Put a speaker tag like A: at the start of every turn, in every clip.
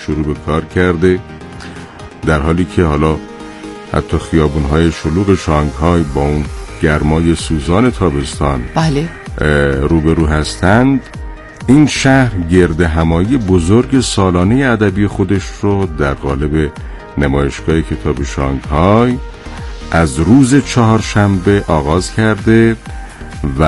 A: شروع به کار کرده، در حالی که حالا حتی خیابون‌های شلوغ شانگهای با اون گرمای سوزان تابستان
B: بله
A: روبرو هستند. این شهر گرد همایی بزرگ سالانه ادبی خودش رو در قالب نمایشگاه کتاب شانگهای از روز چهارشنبه آغاز کرده و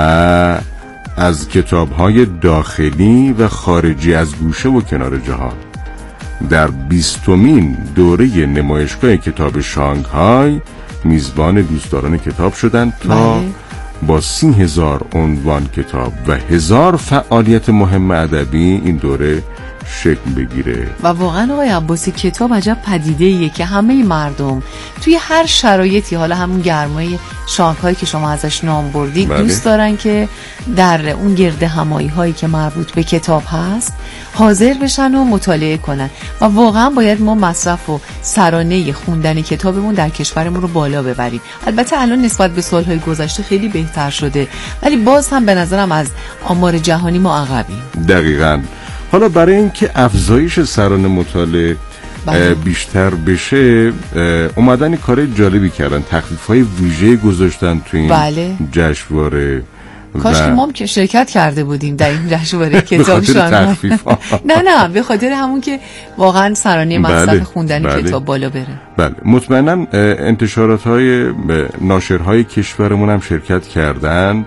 A: از کتاب‌های داخلی و خارجی از گوشه و کنار جهان در 20مین دوره نمایشگاه کتاب شانگهای میزبان دوستداران کتاب شدند تا با 30,000 عنوان کتاب و 1000 فعالیت مهم ادبی این دوره شکل بگیره.
B: و واقعا آقای عباسی کتاب عجب پدیده‌ایه که همه مردم توی هر شرایطی، حالا همون گرمای شانگهای که شما ازش نام بردید، دوست دارن که در اون گرد همایی هایی که مربوط به کتاب هست حاضر بشن و مطالعه کنن و واقعا باید ما مصرف و سرانه خوندن کتابمون در کشورمون رو بالا ببریم. البته الان نسبت به سالهای گذشته خیلی بهتر شده، ولی باز هم به نظرم از آمار جهانی ما عقبیم.
A: دقیقاً. حالا برای اینکه افزایش سرانه مطالعه بیشتر بشه اومدن کار جالبی کردن، تخفیف‌های ویژه گذاشتن تو این جشنواره.
B: کاش که ما که شرکت کرده بودیم در این جشنواره کتاب شانگهای. نه به خاطر همون که واقعا سرانه مصرف خوندن کتاب بالا بره.
A: بله مطمئنا انتشارات‌های ناشرهای کشورمون هم شرکت کردن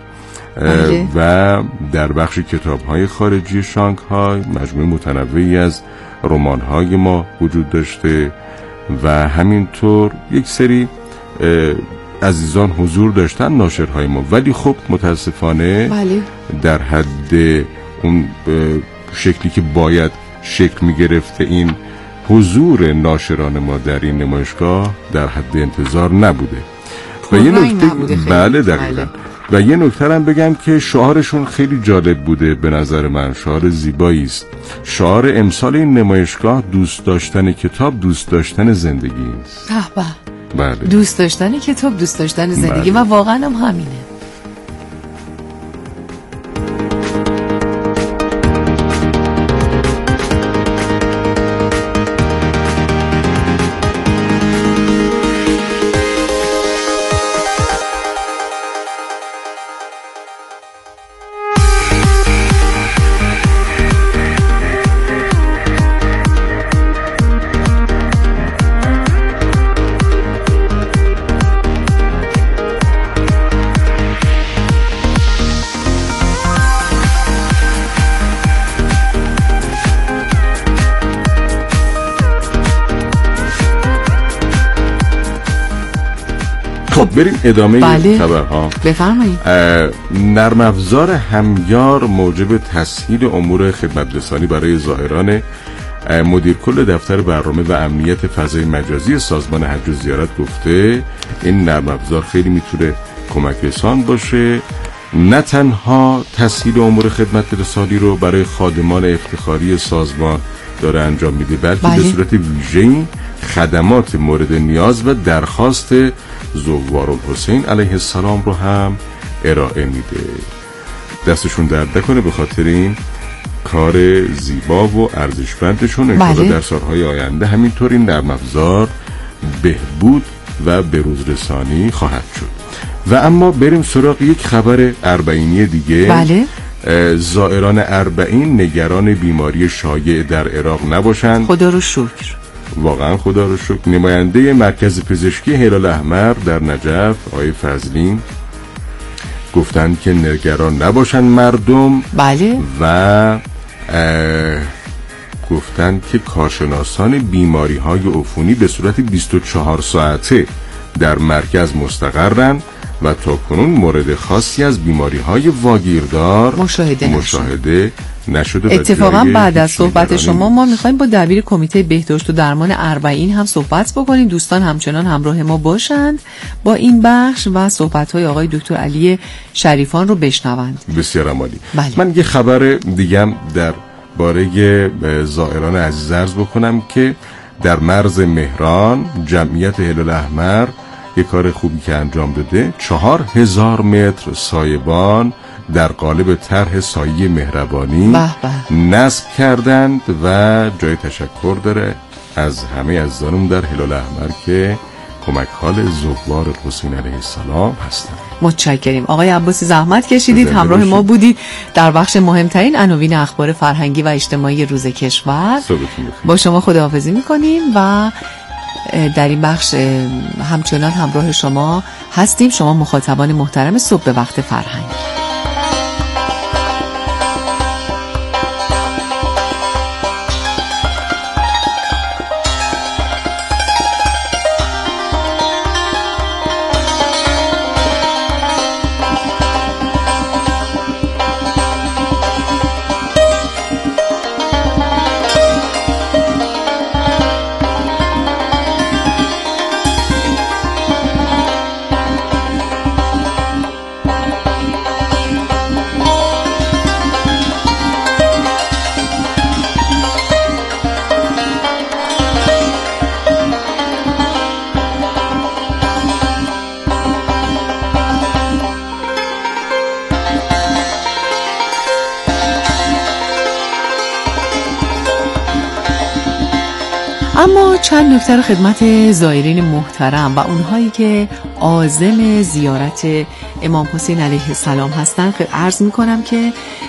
A: و در بخش کتاب‌های خارجی شانگهای مجموعه متنوعی از رمان‌های ما وجود داشته و همینطور یک سری عزیزان حضور داشتن ناشرهای ما، ولی خب متاسفانه در حد اون شکلی که باید شکل می‌گرفته این حضور ناشران ما در این نمایشگاه در حد انتظار نبوده و یه نکته بله دقیقاً و یه نکته هم بگم که شعارشون خیلی جالب بوده، به نظر من شعار زیبایی است. شعار امسال این نمایشگاه دوست داشتن کتاب دوست داشتن زندگی است. بله.
B: دوست داشتن کتاب دوست داشتن زندگی و واقعا هم همینه.
A: بریم ادامه خبرها.
B: بفرمایید.
A: نرم افزار همیار موجب تسهیل امور خدمترسانی برای زائران. مدیر کل دفتر برنامه و امنیت فضای مجازی سازمان حج و زیارت گفته این نرم افزار خیلی میتونه کمک رسان باشه، نه تنها تسهیل امور خدمترسانی رو برای خادمان افتخاری سازمان داره انجام میده، بلکه به صورت ویژه‌ای خدمات مورد نیاز و درخواست زوارالحسین علیه السلام رو هم ارائه میده. دستشون درد نکنه به خاطر این کار زیبا و ارزشمندشون. انشاءالله در سالهای آینده همینطور این نرم افزار بهبود و بروز رسانی خواهد شد. و اما بریم سراغ یک خبر اربعینی دیگه. زائران اربعین نگران بیماری شایع در عراق نباشند.
B: خدا رو شکر.
A: واقعا خدا رو شکر. نماینده مرکز پزشکی هلال احمر در نجف آقای فضلی گفتن که نگران نباشن مردم. و گفتن که کارشناسان بیماری های عفونی به صورت 24 ساعته در مرکز مستقرن و تا کنون مورد خاصی از بیماری های واگیردار مشاهده نشده.
B: اتفاقا بعد از صحبت شما ما میخوایم با دبیر کمیته بهداشت و درمان اربعین هم صحبت بکنیم. دوستان همچنان همراه ما باشند با این بخش و صحبت‌های آقای دکتر علی شریفان رو بشنوند.
A: بسیار عالی. من یه خبر دیگه در باره زائران عزیز عرض بکنم که در مرز مهران جمعیت هلال احمر یک کار خوبی که انجام داده 4000 متر سایبان در قالب طرح سایه مهربانی نصب کردند و جای تشکر داره از همه عزیزانم در هلال احمر که کمک حال زوار حسین علیه السلام هستند.
B: متشکریم آقای عباسی، زحمت کشیدید، همراه ما بودید در بخش مهمترین عناوین اخبار فرهنگی و اجتماعی روز کشور. با شما خداحافظی میکنیم و در این بخش همچنان همراه شما هستیم، شما مخاطبان محترم صبح به وقت فرهنگ. اما چند نکته رو خدمت زائرین محترم و اونهایی که عازم زیارت امام حسین علیه السلام هستن عرض میکنم که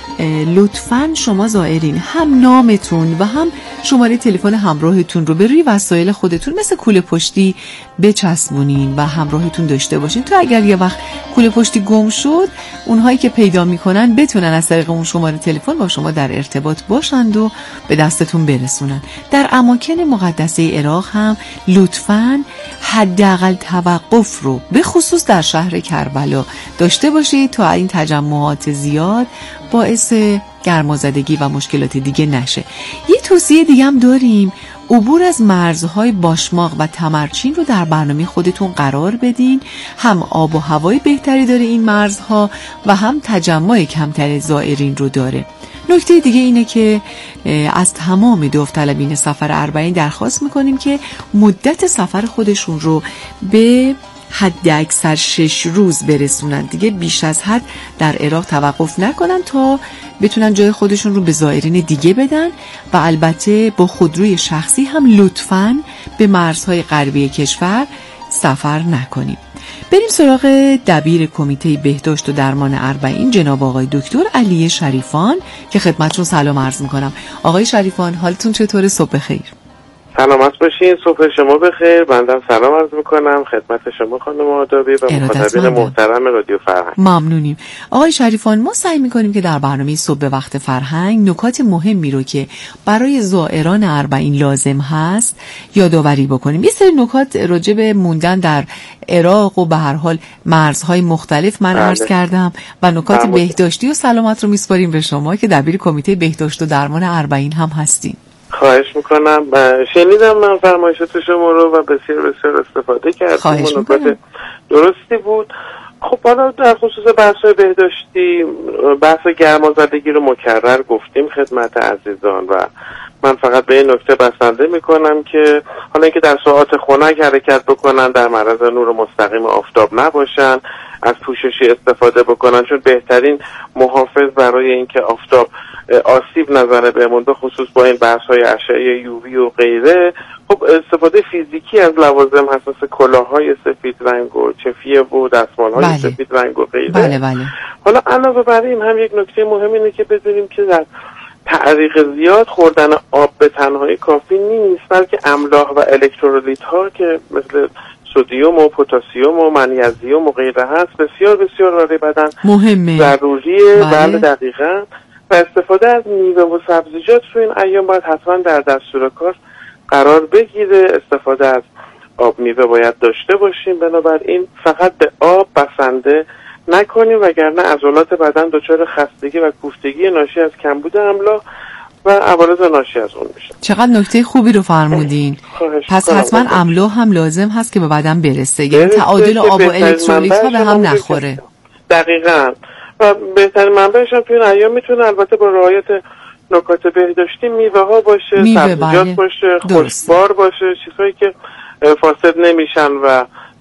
B: لطفاً شما زائرین هم نامتون و هم شماره تلفن همراهتون رو به روی وسایل خودتون مثل کوله پشتی بچسبونین و همراهتون داشته باشین تا اگر یه وقت کوله پشتی گم شد اونهایی که پیدا میکنن بتونن از طریق اون شماره تلفن با شما در ارتباط باشند و به دستتون برسونن. در اماکن مقدسه عراق هم لطفاً حداقل توقف رو به خصوص در شهر کربلا داشته باشید تا این تجمعات زیاد باعث گرمازدگی و مشکلات دیگه نشه. یه توصیه دیگه هم داریم، عبور از مرزهای باشماق و تمرچین رو در برنامه خودتون قرار بدین. هم آب و هوای بهتری داره این مرزها و هم تجمع کمتر زائرین رو داره. نکته دیگه اینه که از تمام داوطلبین سفر اربعین درخواست میکنیم که مدت سفر خودشون رو به حد اکثر 6 روز برسونن، دیگه بیش از حد در عراق توقف نکنن تا بتونن جای خودشون رو به زائرین دیگه بدن و البته با خودروی شخصی هم لطفاً به مرزهای غربی کشور سفر نکنیم. بریم سراغ دبیر کمیته بهداشت و درمان اربعین جناب آقای دکتر علی شریفان که خدمتتون سلام عرض میکنم. آقای شریفان حالتون چطوره؟ صبح بخیر.
C: سلامت باشین، صبح شما بخیر. بنده سلام عرض میکنم خدمت شما خانم آدابی و مخاطبین محترم رادیو فرهنگ.
B: ممنونیم. آقای شریفان، ما سعی میکنیم که در برنامه صبح به وقت فرهنگ نکات مهمی رو که برای زائران اربعین لازم هست یادآوری بکنیم. یه سری نکات راجع به موندن در عراق و به هر حال مرزهای مختلف من عرض کردم و نکات بهداشتی و سلامت رو میسپاریم به شما که دبیر کمیته بهداشت و درمان اربعین هم هستین.
C: خواهش میکنم. شنیدم من فرمایشات شما رو و بسیار استفاده کردم. نکات درستی بود. خب حالا در خصوص بحث‌های بهداشتی بحث گرمازدگی رو مکرر گفتیم خدمت عزیزان و من فقط به این نکته بسنده میکنم که حالا اینکه در ساعات خنک حرکت بکنن، در معرض نور مستقیم آفتاب نباشن، از پوششی استفاده بکنن، چون بهترین محافظ برای اینکه آفتاب آسیب نزنه بهمون به خصوص با این بحث‌های اشعه یووی و غیره، خب استفاده فیزیکی از لوازم هست مثل کلاه‌های سفید رنگ و چفیه و دستمال‌های سفید رنگ و غیره.
B: بله.
C: حالا علاوه بر این هم یک نکته مهم اینه که بدونیم که در تعریق زیاد خوردن آب به تنهایی کافی نیست، بلکه املاح و الکترولیت‌ها که مثل سدیم و پتاسیم و منیزیم و غیره هست بسیار بسیار برای بدن
B: مهمه،
C: ضروریه. بله دقیقاً. و استفاده از میوه و سبزیجات تو این ایام باید حتما در دستور کار قرار بگیره. استفاده از آب میوه باید داشته باشیم، بنابراین فقط به آب بسنده نکنیم وگرنه عضلات بدن دچار خستگی و کوفتگی ناشی از کمبود املاح و عوارض ناشی از اون میشه.
B: چقدر نکته خوبی رو فرمودین. پس حتما املاح هم لازم هست که به بدن برسه، یعنی تعادل آب و الکترولیت ها به هم نخوره.
C: دقیقاً. و بهترین منبعش هم توی این ایام میتونه البته با رعایت نکات بهداشتی میوه ها باشه، سبزیجات باشه، خوشبار باشه، چیزهایی که فاسد نمیشن و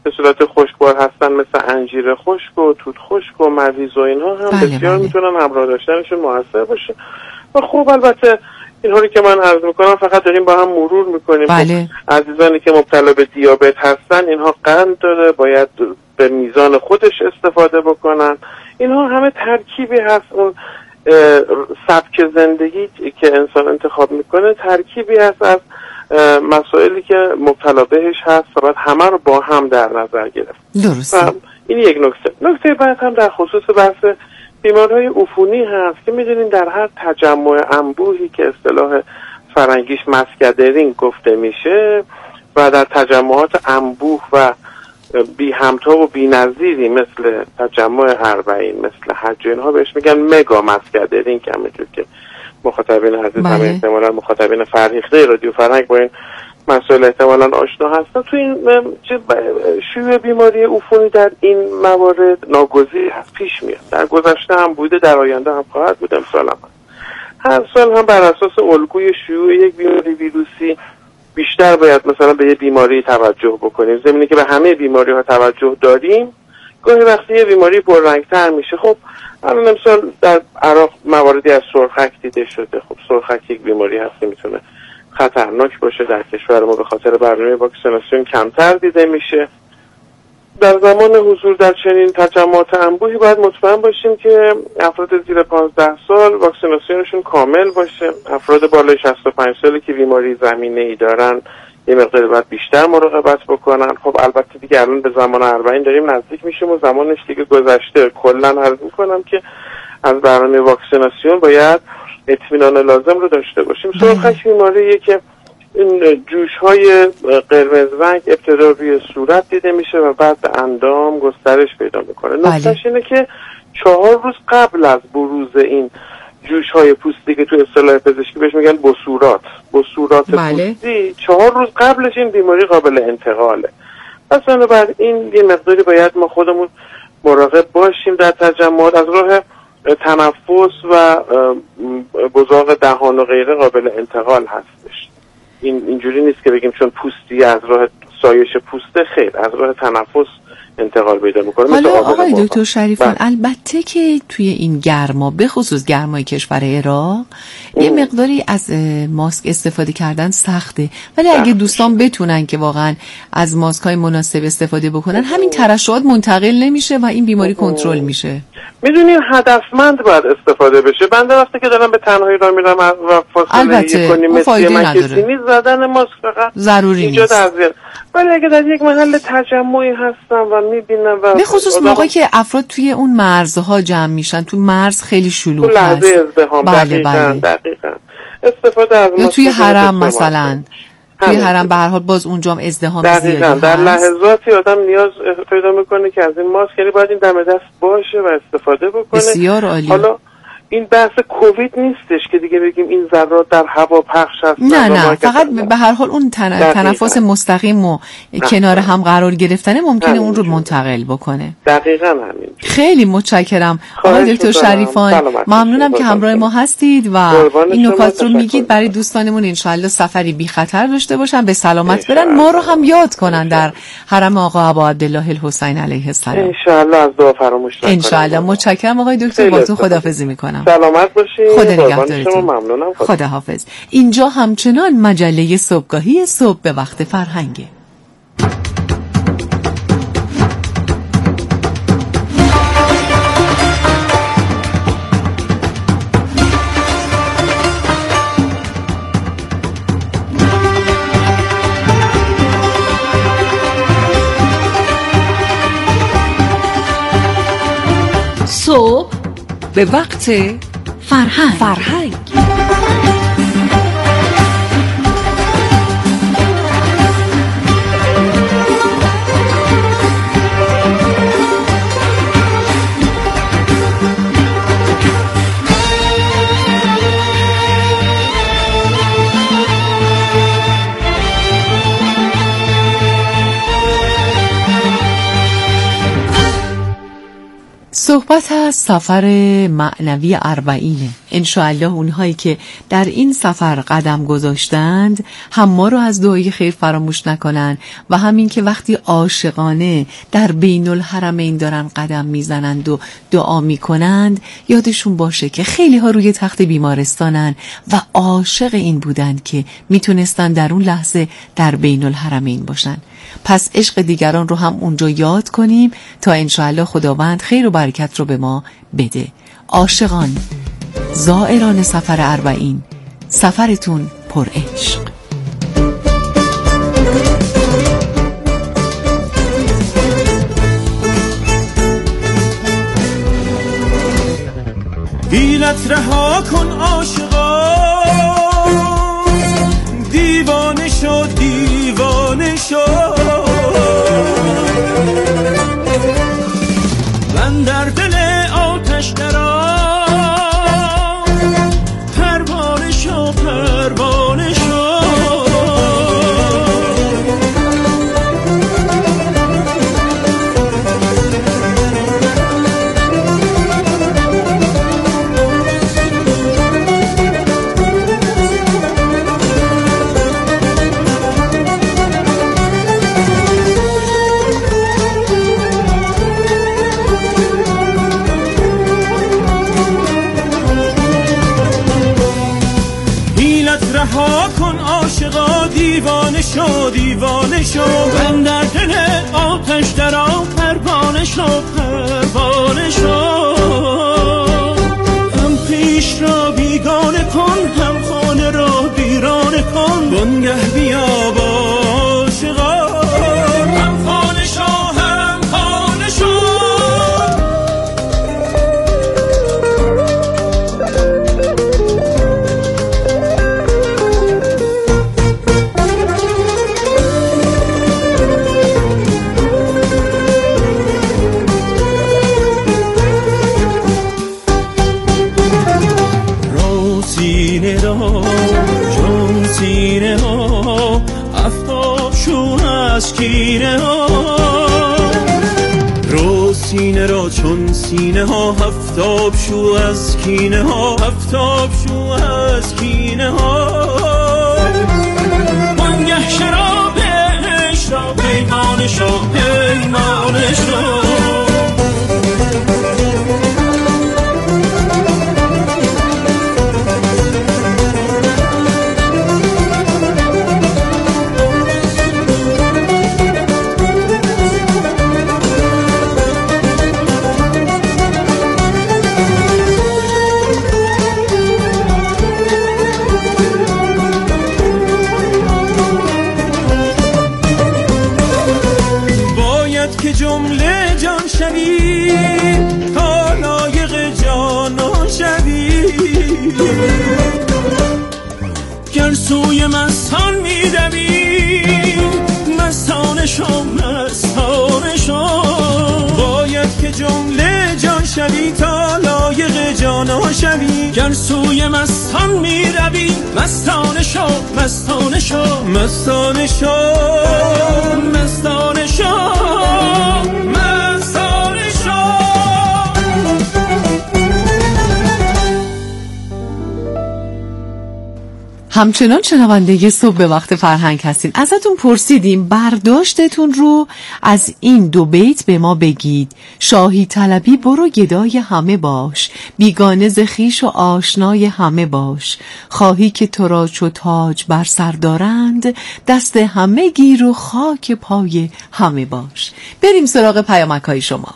C: به صورت خشکبار هستن مثل انجیر خشک و توت خشک و مریض و اینها هم بسیار میتونن همراه داشتنشون موثر باشه. و خب البته اینها رو که من عرض میکنم فقط داریم با هم مرور میکنیم.
B: بله.
C: عزیزانی که مبتلا به دیابت هستن اینها قند داره، باید به میزان خودش استفاده بکنن. اینها همه ترکیبی هست، اون سبک زندگی که انسان انتخاب میکنه ترکیبی هست از مسائلی که مبتلا بهش هست و باید همه رو با هم در نظر گرفت.
B: درسته.
C: این یک نکته بعد هم در خصوص بحث بیماری‌های عفونی هست که می‌دونین در هر تجمع انبوهی که اصطلاح فرنگیش مسکدرینگ گفته میشه و در تجمعات انبوه و بی همتا و بی نظیری مثل تجمع اربعین مثل حج اینها بهش میگن مگا مسکدرینگ، همونجور که مخاطبین عزیز همه احتمالاً مخاطبین فرهیخته رادیو فرهنگ با این مسائل احتمالاً آشنا هستن. تو این شیوع بیماری عفونی در این موارد ناگزیر پیش میاد. در گذشته هم بوده، در آینده هم خواهد بود، امسال هم هر سال هم بر اساس الگوی شیوع یک بیماری ویروسی بیشتر باید مثلا به یه بیماری توجه بکنیم. زمینی که به همه بیماری ها توجه داریم گاهی وقتی یه بیماری پررنگ‌تر میشه. خب الان امسال در عراق مواردی از سرخک دیده شده. خب سرخک یک بیماری هست که میتونه خطرناک باشه. در کشور ما به خاطر برنامه واکسیناسیون کمتر دیده میشه. در زمان حضور در چنین تجمعات انبوهی باید مطمئن باشیم که افراد زیر 15 سال واکسیناسیونشون کامل باشه. افراد بالای 65 سالی که بیماری زمینه‌ای دارن یه مقدار باید بیشتر مراقبت بکنن. خب البته دیگه الان به زمان 40 داریم نزدیک میشیم و زمانش دیگه گذشته. کلا عرض میکنم که از برنامه واکسیناسیون باید اطمینان لازم رو داشته باشیم. سرخک بیماریه که این جوش‌های قرمز رنگ ابتدا روی صورت دیده میشه و بعد به اندام گسترش پیدا میکنه. نکتهش اینه که 4 روز قبل از بروز این جوش‌های پوستی که تو اصطلاح پزشکی بهش میگن بصورات پوستی، 4 روز قبلش این بیماری قابل انتقاله. پس بنابراین یه مقداری باید ما خودمون مراقب باشیم در تجمعات. از راه تنفس و گزاق دهان و غیره قابل انتقال هستش. اینجوری نیست که بگیم چون پوستی از راه سایش پوسته، خیر، از راه تنفس انتقال پیدا میکنه.
B: حالا آقای دکتر شریفان البته که توی این گرما به خصوص گرمای کشور عراق یه مقداری از ماسک استفاده کردن سخته، ولی اگه دوستان بتونن که واقعا از ماسک های مناسب استفاده بکنن همین ترشحات منتقل نمیشه و این بیماری کنترل میشه.
C: میدونین هدفمند باید استفاده بشه. بنده وقتی که دارم به تنهایی راه میرم و فاصله 1.5 متری زدن ماسک فقط
B: ضروری نیست.
C: ولی اگه در یک محل تجمعی هستم و میبینم و
B: به خصوص موقعی که افراد توی اون مرزها جمع میشن، تو مرز خیلی شلوغ هست،
C: لحظه ازدحام، دقیقاً استفاده از
B: ماسک توی حرم مثلا توی حرم به هر حال باز اونجا هم ازدحام زیادی هست.
C: در لحظاتی آدم نیاز پیدا میکنه که از این ماسک، یعنی باید این دم دست باشه و استفاده بکنه.
B: بسیار عالی.
C: حالا این بحث کووید نیستش که دیگه بگیم این ذرات در هوا پخش هست.
B: نه فقط به هر حال اون تنفس مستقیم و کنار هم قرار گرفتن ممکنه اون رو منتقل بکنه.
C: دقیقاً همین.
B: خیلی متشکرم آقای دکتر شریفان، ممنونم که همراه ما هستید و این نکات رو میگید برای دوستانمون انشالله سفری بی خطر داشته باشن، به سلامت برن، ما رو هم یاد کنن در حرم آقا ابا عبدالله الحسین علیه السلام.
C: انشالله از دعا فراموش نکنید.
B: انشالله. متشکرم آقای دکتر، باهاتون خداحافظی میکنم.
C: سلامت باشید.
B: خدا نگهدارتون.
C: ممنونم.
B: خدا حافظ. اینجا همچنان مجله صبحگاهی صبح به وقت فرهنگه.
D: صبح به وقت فرهنگ.
B: صحبت از سفر معنوی 40. انشاءالله اونهایی که در این سفر قدم گذاشتند هم ما رو از دعای خیر فراموش نکنن و همین که وقتی عاشقانه در بین الحرمین دارن قدم میزنند و دعا میکنند یادشون باشه که خیلی ها روی تخت بیمارستانن و عاشق این بودند که میتونستن در اون لحظه در بین الحرمین باشن. پس عشق دیگران رو هم اونجا یاد کنیم تا انشاءالله خداوند خیر و برکت رو به ما بده. عاشقان، زائران سفر 40، سفرتون پر عشق.
E: حیلت رها کن عاشقا، دیوانه شو دیوانه شو، من در دل آتش درآ، پروانه شو پروانه شو. رها کن عاشقا، دیوانه شو دیوانه شو، من در دل آتش درآ، پروانه شو پروانه شو. هم خویش را بیگانه کن، هم خانه را ویرانه کن، وانگه بیا با عاشقا، هم خانه شو هم خانه شو. سینه ها افتاب شو از کینه ها، رو سینه را چون سینه ها، افتاب شو از کینه ها، افتاب شو از کینه ها. وانگه شراب عشق را پیمانه شو پیمانه شو. که جمله جان شوی تا لایق جانان شوی، گر سوی مستان می روی مستانه شو مستانه شو. باید که جمله جان شوی تا لایق جانان شوی، گر سوی مستان می روی مستانه شو مستانه شو مستانه شو مستانه شو.
B: همچنان شنونده صبح به وقت فرهنگ هستین. ازتون پرسیدیم برداشتتون رو از این 2 بیت به ما بگید. شاهی طلبی برو گدای همه باش، بیگانه ز خویش و آشنای همه باش، خواهی که تو را چو تاج بر سر دارند، دست همه گیر و خاک پای همه باش. بریم سراغ پیامک‌های شما.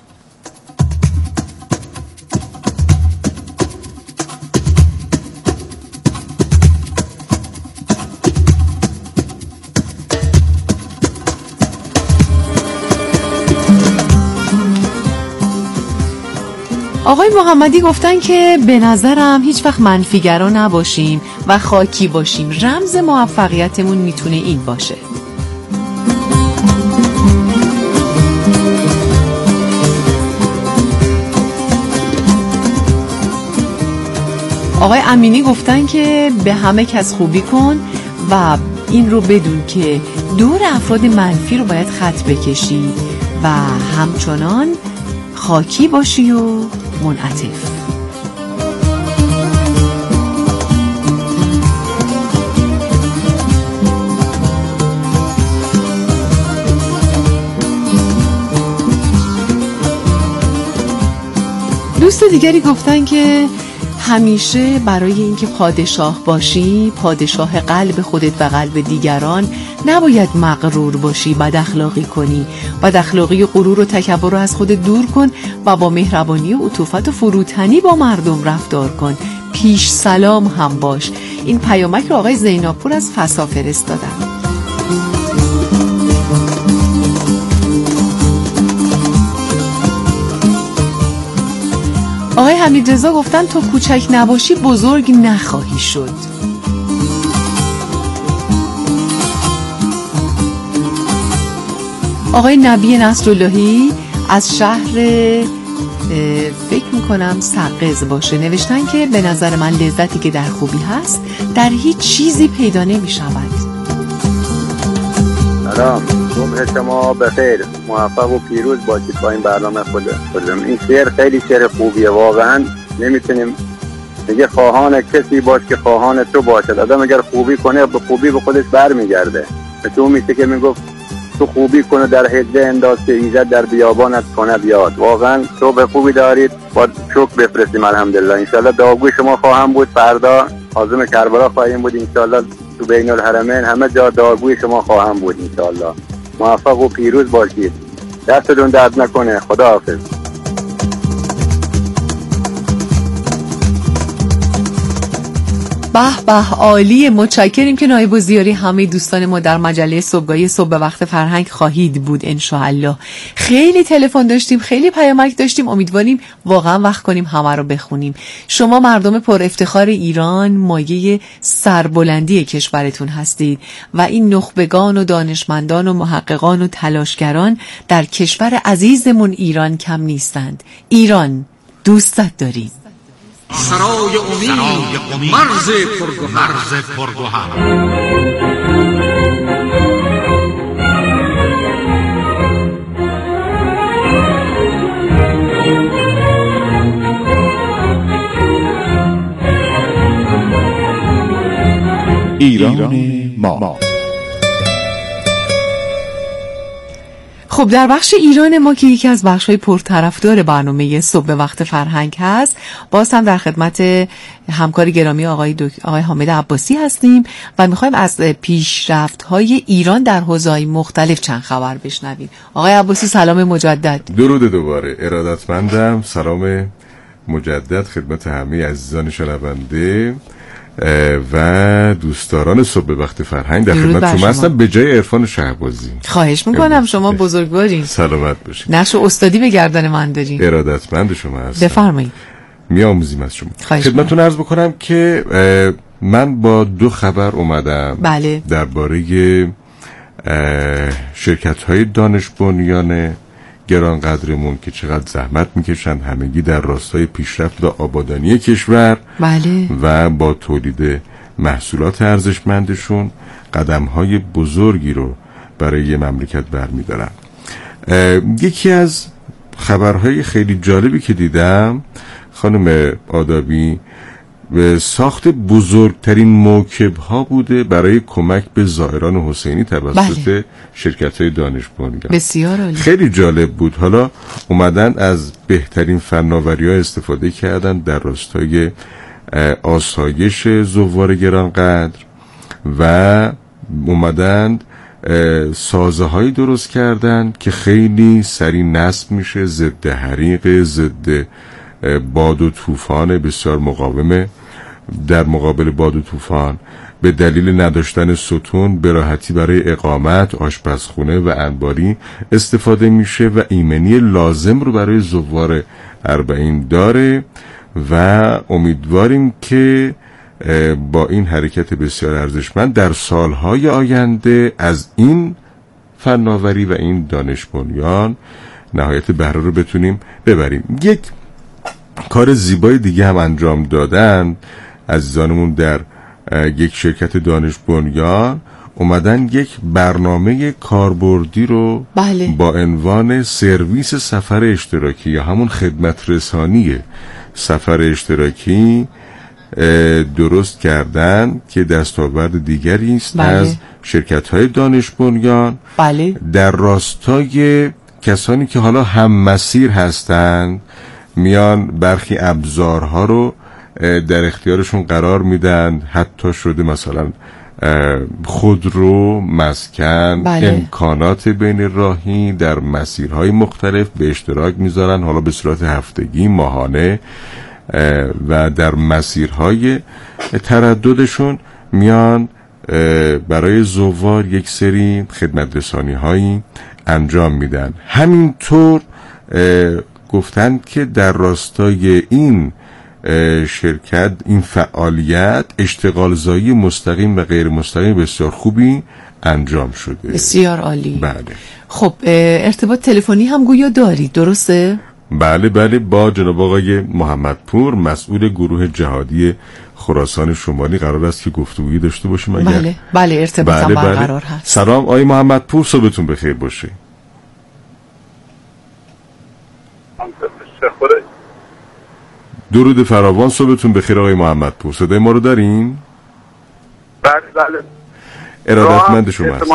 B: آقای محمدی گفتن که به نظرم هیچ وقت منفیگرا نباشیم و خاکی باشیم. رمز موفقیتمون میتونه این باشه. آقای امینی گفتن که به همه کس خوبی کن و این رو بدون که دور افراد منفی رو باید خط بکشی و همچنان خاکی باشی و منعطف. دوست دیگری گفتن که همیشه برای اینکه پادشاه باشی، پادشاه قلب خودت و قلب دیگران، نباید مغرور باشی، بد اخلاقی کنی. بد اخلاقی و غرور و تکبر رو از خودت دور کن و با مهربانی و عطوفت و فروتنی با مردم رفتار کن. پیش سلام هم باش. این پیامک رو آقای زیناپور از فسا فرستادن. آقای حمیدرضا گفتن تو کوچک نباشی بزرگ نخواهی شد. آقای نبی نصراللهی از شهر فکر میکنم سقز باشه نوشتن که به نظر من لذتی که در خوبی هست در هیچ چیزی پیدا نمیشود.
F: سلام، صبح شما بخیر، موفق و پیروز باشید با این برنامه خودم. این شعر خیلی شعر خوبیه، واقعا نمیتونیم میگه خواهان کسی باش که خواهان تو باشد. آدم اگر خوبی کنه به خوبی به خودش برمیگرده. تو میشه که میگفت تو خوبی کنه در هجله انداز که ایزد در بیابانت کنه بیاد. واقعا صبح خوبی دارید، با شکر بفرستیم الحمدلله. انشالله دعاگوی شما خواهم بود، فردا عازم کربلا خواهیم بود انشالله، تو بین الحرمین همه جا دعاگوی شما خواهم بود انشالله. موفق و پیروز باشید، دستتون درد نکنه. خداحافظ.
B: به به، عالی. متشکریم که نایب الزیاری همه دوستان ما در مجله صبحگاهی صبح به وقت فرهنگ خواهید بود انشاءالله. خیلی تلفن داشتیم، خیلی پیامک داشتیم، امیدواریم واقعا وقت کنیم همه رو بخونیم. شما مردم پر افتخار ایران، مایه سربلندی کشورتون هستید و این نخبگان و دانشمندان و محققان و تلاشگران در کشور عزیزمون ایران کم نیستند. ایران دوستت داریم.
G: سرای امید، مرز پرگوهر.
B: ایران ما. خب در بخش ایران ما که یکی از بخش‌های پرطرفدار برنامه صبح به وقت فرهنگ هست، باز هم در خدمت همکار گرامی آقای حامد عباسی هستیم و می‌خوایم از پیشرفت‌های ایران در حوزه‌های مختلف چند خبر بشنویم. آقای عباسی سلام مجدد.
A: درود دوباره، ارادتمندم. سلام مجدد خدمت همه عزیزان شنونده و دوستداران صبح به وقت فرهنگ. در خدمت شما هستم به جای عرفان شهبازی.
B: خواهش میکنم، شما بزرگوارین.
A: سلامت باشید.
B: نقش استادی به گردن من دارین.
A: ارادتمند شما هستم.
B: بفرمایید.
A: میآموزیم از شما. خدمتتون عرض بکنم که من با 2 خبر اومدم.
B: بله.
A: درباره شرکت‌های دانش بنیان گرانقدرمون که چقدر زحمت میکشند همگی در راستای پیشرفت و آبادانی کشور.
B: بله.
A: و با تولید محصولات ارزشمندشون قدم‌های بزرگی رو برای مملکت برمی‌دارن. یکی از خبرهای خیلی جالبی که دیدم، خانم آدابی، به ساخت بزرگترین موکب‌ها بوده برای کمک به زائران حسینی توسط شرکت‌های دانش بنیان.
B: بسیار عالی.
A: خیلی جالب بود. حالا اومدن از بهترین فناوری‌ها استفاده کردن در راستای آسایش زوار گرانقدر و اومدن سازه‌هایی درست کردن که خیلی سریع نصب میشه، ضد حریق، ضد باد و طوفان، بسیار مقاومه در مقابل باد و طوفان. به دلیل نداشتن ستون به راحتی برای اقامت، آشپزخونه و انباری استفاده میشه و ایمنی لازم رو برای زوار 40 داره و امیدواریم که با این حرکت بسیار ارزشمند در سالهای آینده از این فناوری و این دانش بنیان نهایت بهره رو بتونیم ببریم. یک کار زیبای دیگه هم انجام دادن عزیزانمون در یک شرکت دانش بنیان. اومدن یک برنامه کاربردی رو
B: بله.
A: با عنوان سرویس سفر اشتراکی یا همون خدمت رسانی سفر اشتراکی درست کردن که دستاورد دیگری است
B: بله.
A: از شرکت‌های دانش بنیان
B: بله.
A: در راستای کسانی که حالا هم مسیر هستند، میان برخی ابزارها رو در اختیارشون قرار میدن، حتی شده مثلا خودرو، مسکن،
B: بله.
A: امکانات بین راهی در مسیرهای مختلف به اشتراک میذارن، حالا به صورت هفتگی، ماهانه و در مسیرهای ترددشون میان برای زوار یک سری خدمت رسانی هایی انجام میدن. همینطور گفتن که در راستای این شرکت، این فعالیت، اشتغال زایی مستقیم و غیر مستقیم بسیار خوبی انجام شده.
B: بسیار عالی.
A: بله.
B: خب ارتباط تلفنی هم گویا دارید، درسته؟
A: بله بله، با جناب آقای محمدپور مسئول گروه جهادی خراسان شمالی قرار است که گفتگویی داشته باشیم.
B: بله بله، ارتباط هم برقرار هست.
A: سلام آقای محمدپور، صبحتون بخیر باشه. درود فراوان، صبحتون بخیر آقای محمدپور. صدای ما رو دارین؟
F: بله بله.
A: ارادتمند شما هست.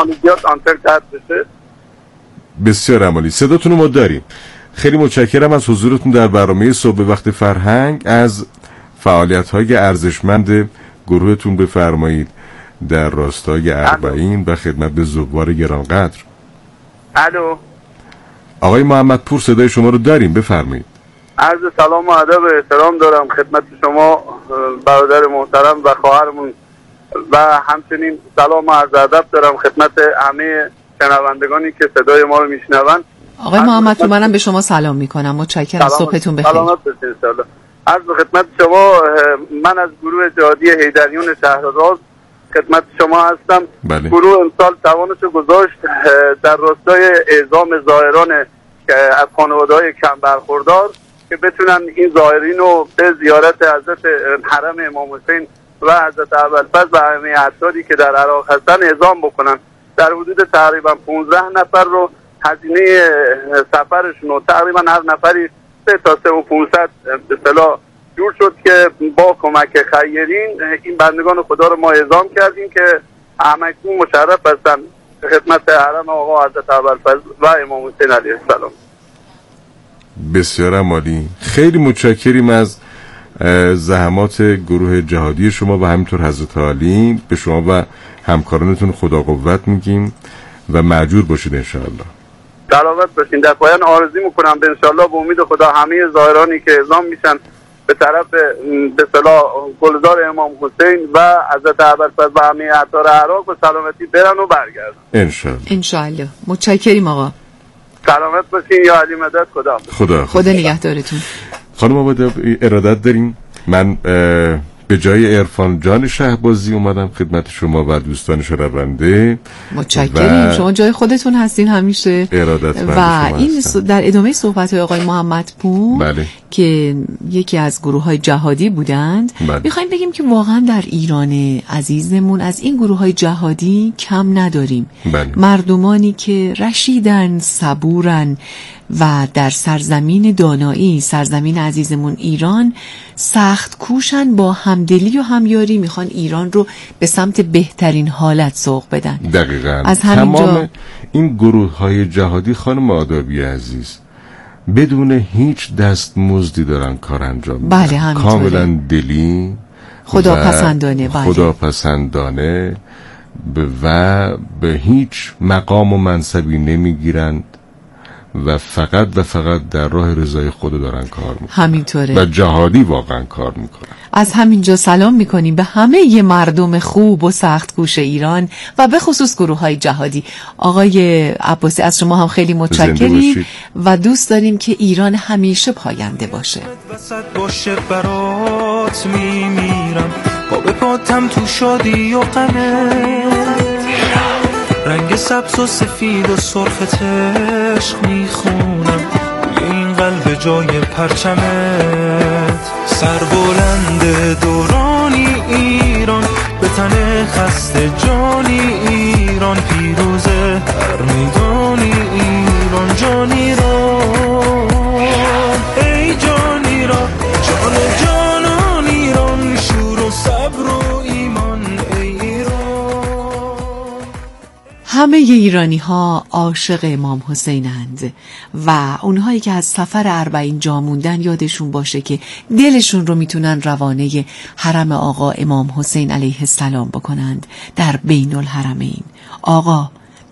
A: بسیار عالی، صداتون رو ما داریم. خیلی متشکرم از حضورتون در برنامه صبح وقت فرهنگ. از فعالیت‌های ارزشمند گروهتون بفرمایید در راستای اربعین و خدمت به زوار گرانقدر.
F: الو
A: آقای محمدپور، صدای شما رو داریم، بفرمایید.
F: عرض سلام و ادب و احترام دارم خدمت شما برادر محترم و خواهرمون، و همچنین سلام و عرض ادب دارم خدمت همه شنوندگانی که صدای ما رو میشنوند.
B: آقای محمدپور، منم به شما سلام میکنم، متشکرم، صبحتون بخیر.
F: سلامت باشید ان شاء الله. عرض خدمت شما، من از گروه جهادی حیدریون شهرراز خدمت شما هستم.
A: بله.
F: گروه امسال توانش گذاشت در راستای اعزام زائران از خانواده‌های کم برخوردار که بتونن این زائرین رو به زیارت حضرت حرم امام حسین و حضرت ابوالفضل و همه اعدادی که در عراق هستن اعزام بکنن. در حدود تقریبا 15 نفر رو هزینه سفرشون رو تقریبا هر نفری 3 تا 3,500 به اصطلاح جور شد که با کمک خیرین این بندگان خدا رو ما اعزام کردیم که همکنون مشرف هستن خدمت حرم آقا حضرت ابوالفضل و امام حسین علیه السلام.
A: بسیار عالی، خیلی متشکریم از زحمات گروه جهادی شما و همینطور حضرت عالی. به شما و همکارانتون خدا قوت میگیم و مأجور باشید انشاءالله.
F: سلامت باشین. در پایان آرزو میکنم به انشاءالله به امید خدا همه زائرانی که اعزام میشن به طرف به اصطلاح گلزار امام حسین و حضرت ابوالفضل و همه اعطار عراق به سلامتی برن و برگردن
B: انشاءالله. متشکریم آقا.
F: سلامت باشین. یا علی مدد.
B: خدا نگهدارتون.
A: خانم آباد، ارادت داریم. من به جای عرفان جان شهبازی اومدم خدمت شما و دوستان شنونده.
B: متشکریم، شما جای خودتون هستین همیشه.
A: ارادتمند
B: و این در ادامه صحبت آقای محمدپور
A: بله.
B: که یکی از گروه‌های جهادی بودند،
A: بله.
B: میخوایم بگیم که واقعا در ایران عزیزمون از این گروه‌های جهادی کم نداریم.
A: بله.
B: مردمانی که رشیدن، صبورن و در سرزمین دانایی، سرزمین عزیزمون ایران، سخت کوشن، با همدلی و همیاری میخوان ایران رو به سمت بهترین حالت سوق بدن.
A: دقیقاً.
B: از
A: تمام این گروه‌های جهادی خانم آدابی عزیز بدون هیچ دستمزدی دارن کار انجام میدن.
B: بله، همینطوره.
A: کاملا دلی،
B: خداپسندانه. بله.
A: خداپسندانه و به هیچ مقام و منصبی نمیگیرند و فقط در راه رضای خدا دارن کار میکنن.
B: همینطوره.
A: و جهادی واقعا کار میکنن.
B: از همینجا سلام میکنیم به همه مردم خوب و سخت کوش ایران و به خصوص گروه های جهادی. آقای عباسی، از شما هم خیلی متشکریم و دوست داریم که ایران همیشه پاینده باشه.
E: باشه برات میمیرم، با بپاتم تو شادی و غمه، رنگ سبز و سفید و سرخ عشق میخونم توی این قلب جای پرچمت. سربلند دورانی ایران، به تن خسته جانی ایران، ایران پیروزه، در میدان ایران جان ایران، ای جان ایران، جان جانان ایران، شور و صبر و ایمان ای ایران.
B: همه ایرانی ها عاشق امام حسینند و اونهایی که از سفر 40 جا موندن یادشون باشه که دلشون رو میتونن روانه حرم آقا امام حسین علیه السلام بکنند در بین الحرمین. آقا